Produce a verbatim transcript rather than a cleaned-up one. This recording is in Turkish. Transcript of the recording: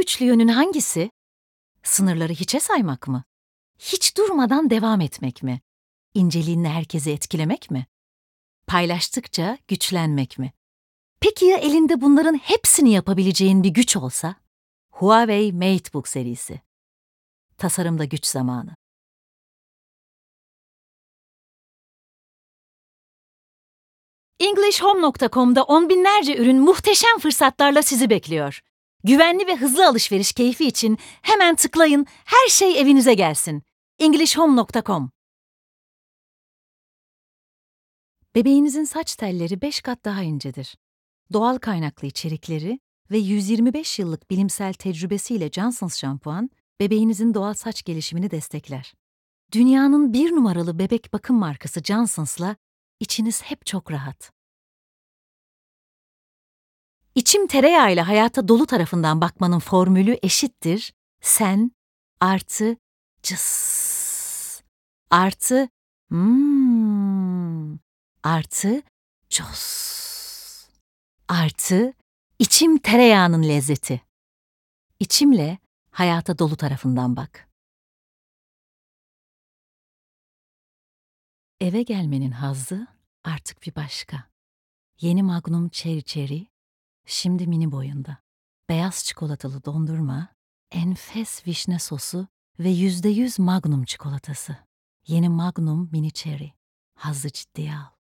güçlü yönün hangisi? Sınırları hiçe saymak mı? Hiç durmadan devam etmek mi? İnceliğinle herkesi etkilemek mi? Paylaştıkça güçlenmek mi? Peki ya elinde bunların hepsini yapabileceğin bir güç olsa? Huawei MateBook serisi. Tasarımda güç zamanı. english home nokta com'da on binlerce ürün muhteşem fırsatlarla sizi bekliyor. Güvenli ve hızlı alışveriş keyfi için hemen tıklayın, her şey evinize gelsin. english home nokta com. Bebeğinizin saç telleri beş kat daha incedir. Doğal kaynaklı içerikleri ve yüz yirmi beş yıllık bilimsel tecrübesiyle Johnson's şampuan, bebeğinizin doğal saç gelişimini destekler. Dünyanın bir numaralı bebek bakım markası Johnson's'la içiniz hep çok rahat. İçim tereyağıyla hayata dolu tarafından bakmanın formülü eşittir sen artı cıs artı mmm artı cos artı içim tereyağının lezzeti. İçimle hayata dolu tarafından bak. Eve gelmenin hazzı artık bir başka. Yeni Magnum Cherry Cherry, şimdi mini boyunda. Beyaz çikolatalı dondurma, enfes vişne sosu ve yüzde yüz Magnum çikolatası. Yeni Magnum Mini Cherry. Hazzı ciddiye al.